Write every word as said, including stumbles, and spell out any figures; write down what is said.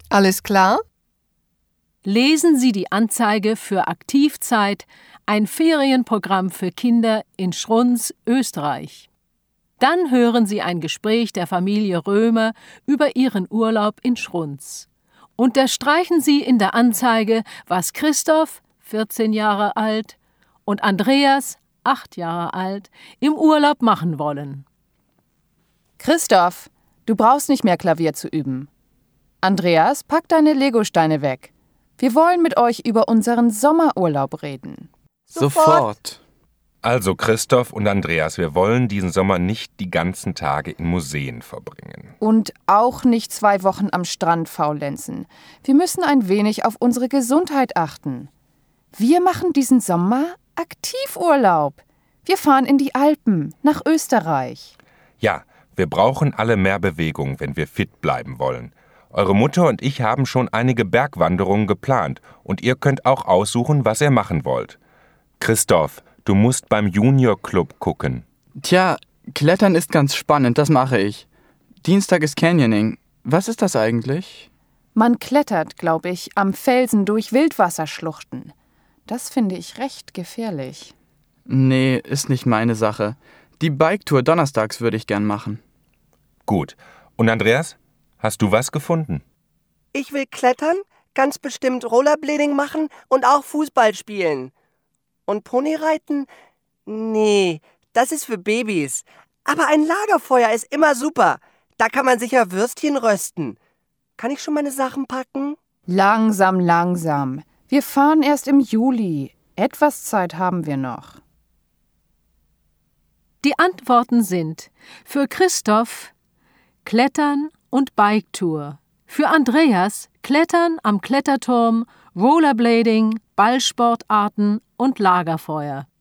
Alles klar? Lesen Sie die Anzeige für Aktivzeit, ein Ferienprogramm für Kinder in Schruns, Österreich. Dann hören Sie ein Gespräch der Familie Römer über ihren Urlaub in Schruns. Unterstreichen Sie in der Anzeige, was Christoph, vierzehn Jahre alt, und Andreas, acht Jahre alt, im Urlaub machen wollen. Christoph, du brauchst nicht mehr Klavier zu üben. Andreas, pack deine Legosteine weg. Wir wollen mit euch über unseren Sommerurlaub reden. Sofort. Also Christoph und Andreas, wir wollen diesen Sommer nicht die ganzen Tage in Museen verbringen. Und auch nicht zwei Wochen am Strand faulenzen. Wir müssen ein wenig auf unsere Gesundheit achten. Wir machen diesen Sommer Aktivurlaub. Wir fahren in die Alpen, nach Österreich. Ja, wir brauchen alle mehr Bewegung, wenn wir fit bleiben wollen. Eure Mutter und ich haben schon einige Bergwanderungen geplant und ihr könnt auch aussuchen, was ihr machen wollt. Christoph, du musst beim Junior Club gucken. Tja, Klettern ist ganz spannend, das mache ich. Dienstag ist Canyoning. Was ist das eigentlich? Man klettert, glaube ich, am Felsen durch Wildwasserschluchten. Das finde ich recht gefährlich. Nee, ist nicht meine Sache. Die Biketour donnerstags würde ich gern machen. Gut. Und Andreas, hast du was gefunden? Ich will klettern, ganz bestimmt Rollerblading machen und auch Fußball spielen. Und Ponyreiten? Nee, das ist für Babys. Aber ein Lagerfeuer ist immer super. Da kann man sicher Würstchen rösten. Kann ich schon meine Sachen packen? Langsam, langsam. Wir fahren erst im Juli. Etwas Zeit haben wir noch. Die Antworten sind für Christoph Klettern und Biketour, für Andreas Klettern am Kletterturm, Rollerblading, Ballsportarten und Lagerfeuer.